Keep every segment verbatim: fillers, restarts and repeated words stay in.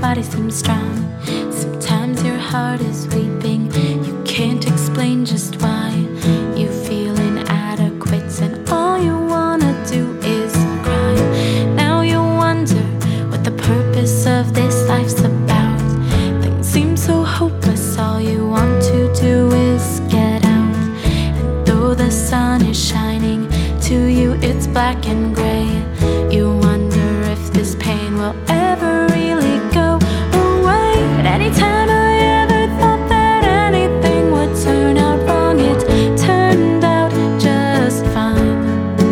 body seems strong. Sometimes your heart is weeping. You can't explain just why. You feel inadequate and all you wanna do is cry. Now you wonder what the purpose of this life's about. Things seem so hopeless, all you want to do is get out. And though the sun is shining, to you it's black and gray. You wonder if this pain will ever really go away. But anytime I ever thought that anything would turn out wrong, it turned out just fine.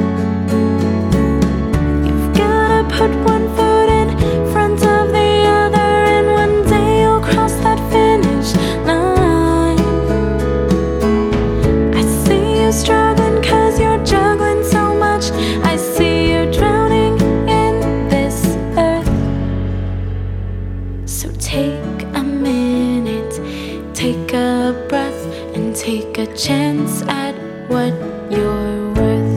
You've gotta put one foot in front of the other, and one day you'll cross that finish line. I see you struggling 'cause you're juggling so much. I see you drowning in this earth. So take a minute, take a breath, and take a chance at what you're worth.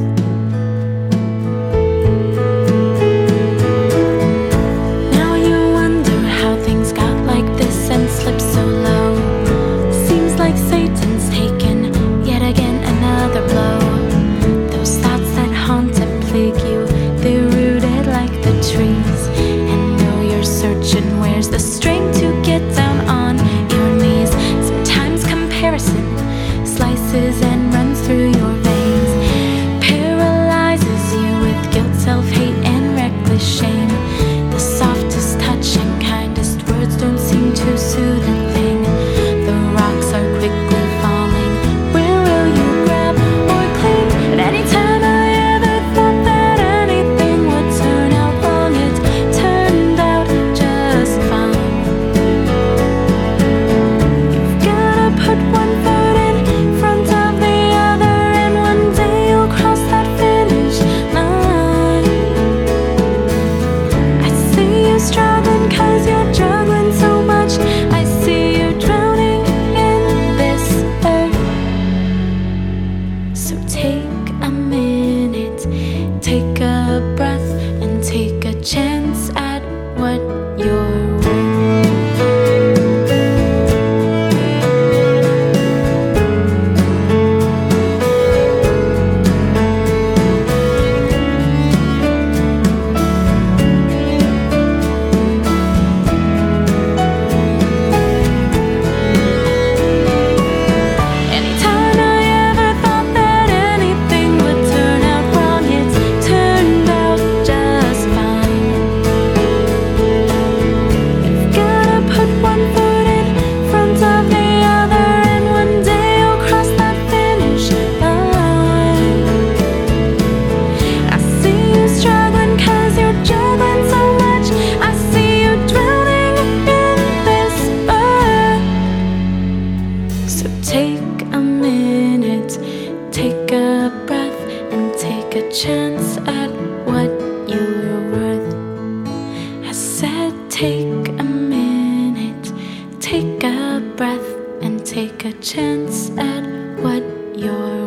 Now you wonder how things got like this and slipped so low. Seems like Satan's taken yet again another blow. Those thoughts that haunt and plague you, they're rooted like the trees. And though you're searching, where's the strength to get down on your knees? Sometimes comparison slices and runs through your veins, paralyzes you with guilt, self-hate, and reckless shame. The softest touch and kindest words don't seem to soothe a thing. The rocks are quickly falling. Where will you grab or cling? But anytime I ever thought that anything would turn out wrong, it turned out just fine. You've gotta put one foot in front of the other, and one day you'll cross that finish line. I see you struggling 'cause you're juggling so much. I see you drowning in this earth. So take a minute, take a breath, and take a chance at what you're worth. Anytime I ever thought that anything would turn out wrong, it turned out just fine. You've gotta put one foot in front of the other, and one day you'll cross that finish line. I see you struggling 'cause you're juggling so much. I see you drowning in this earth. So take a minute, take a breath, and take a chance at what you're worth. I said take a minute, take a breath, and take a chance at what you're